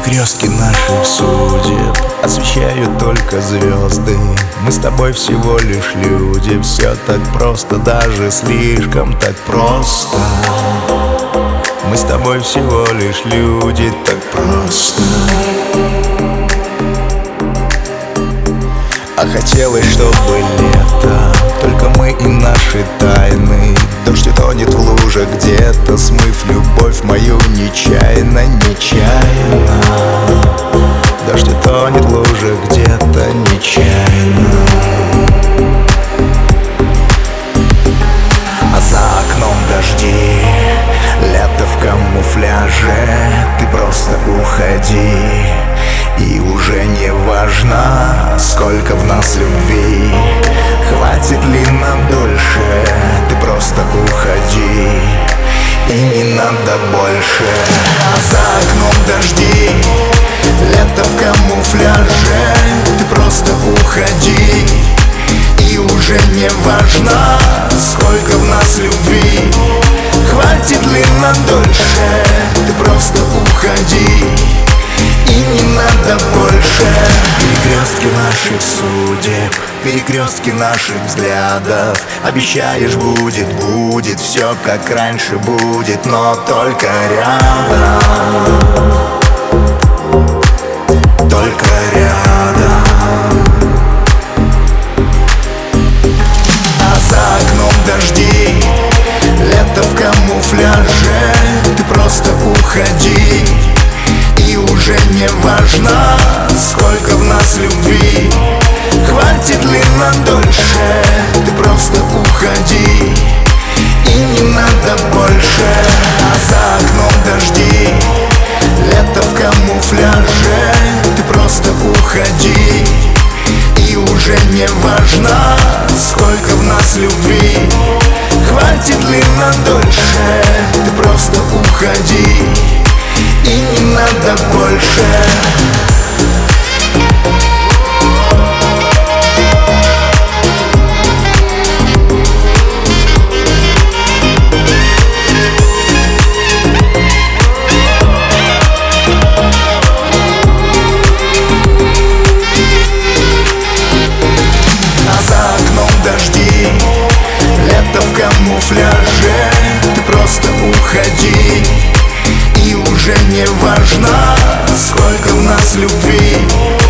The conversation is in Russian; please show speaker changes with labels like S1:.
S1: Перекрестки наших судеб освещают только звезды. Мы с тобой всего лишь люди. Все так просто, даже слишком так просто. Мы с тобой всего лишь люди, так просто. А хотелось, чтобы лето, только мы и наши тайны. Дождь утонет в луже где-то, смыв любовь мою нечаянно, нечаянно. Дождь утонет в луже где-то нечаянно. А за окном дожди, лето в камуфляже. Ты просто уходи, и уже не важно, сколько в нас любви. Хватит ли нам дольше? Ты просто уходи, и не надо больше. А за окном дожди, лето в камуфляже. Ты просто уходи, и уже не важно, сколько в нас любви. Хватит ли нам дольше? Ты просто уходи, и не надо больше. Перекрестки наших судеб, перекрестки наших взглядов. Обещаешь, будет, будет все как раньше будет, но только рядом, только рядом. А за окном дожди, лето в камуфляже. Ты просто уходи, и уже не важно, сколько в нас любви. Хватит ли нам дольше? Ты просто уходи, и не надо больше. А за окном дожди, лето в камуфляже. Ты просто уходи, и уже не важно, сколько в нас любви. Хватит ли нам дольше? Ты просто уходи, и не надо больше. А за окном дожди, лето в камуфляже. Ты просто уходи, и уже не важно, сколько в нас любви.